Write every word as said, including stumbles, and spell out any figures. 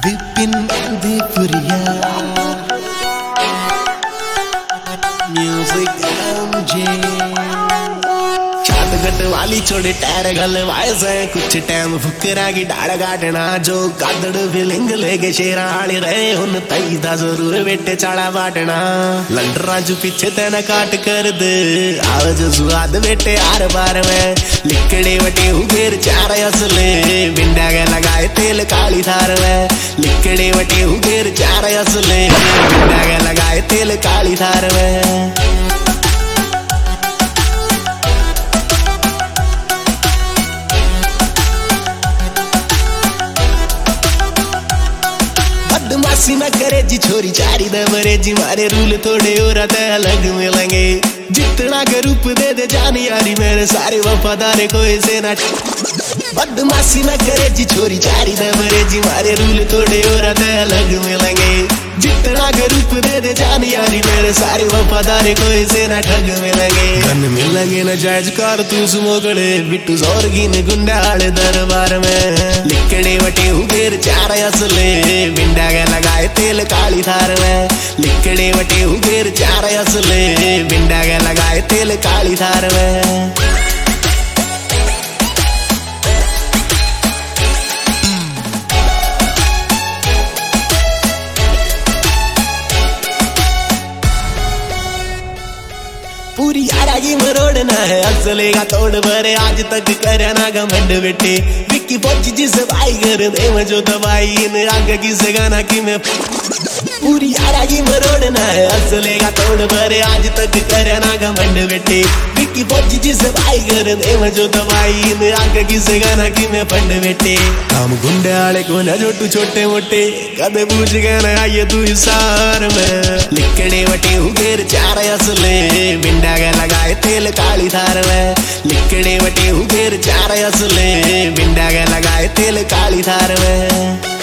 Vipin देवपुरिया music MJ छात वाली छोड़े टायर गलवाए से कुछ टाइम फुकरा की डाड़ काटना जो कादड़ फिलिंग लेके शेरा आले रहे उन तई दा जरूर बेटे चाड़ा बाटना लंडरा जो पीछे तेना काट कर दे आव जो स्वाद बेटे आर बार में लिकड़े वटे उगेर चार असले बिंडा के लगाए तेल काली थार में लिकड़े वटे उगेर चार असले बिंडा के लगाए तेल काली थार में बदमाशी न करे जी छोरी चारी दबरे जी मारे रूल थोड़े और अलग मिलेंगे जितना के रूप दे दे जानी यारी मेरे सारे वफादार कोई से ना बदमाशी न करे जी छोरी चारी दबरे जी मारे रूल थोड़े और अलग मिलेंगे जितना के रूप दे दे जानी यारी मेरे सारे वफादार कोई से ना ठग मिलेंगे गन मिलेंगे न जायज कार तू सुमोगड़े बिट्टू जोरगिन गुंडाले दरबार में लिकड़े वटे उगेर चार असले बिंडा के लगाए तेल काली थार में लिकड़े वटे उगेर चार असले बिंडा के लगाए तेल काली थार में पूरी यारा की मरोड़ना है असले का तोड़ भरे आज तक करना घमंड बेटे विक्की पहुंची जिसे भाई कर दे जो दवाई इन आग की से गाना की मैं पूरी यारा की मरोड़ना है असले का तोड़ भरे आज तक करना घमंड बेटे विक्की पहुंची जिसे भाई कर दे जो दवाई इन आग की से गाना की मैं फंड बेटे हम गुंडे आले को न जोटू छोटे मोटे कदे पूछ गए ना आइए तू हिसार में लिकड़े वटे उगेर चार असले बिंडा के लगाए तेल काली थार में लिकड़े वटे उगेर चार असले बिंडा के लगाए तेल काली थार में।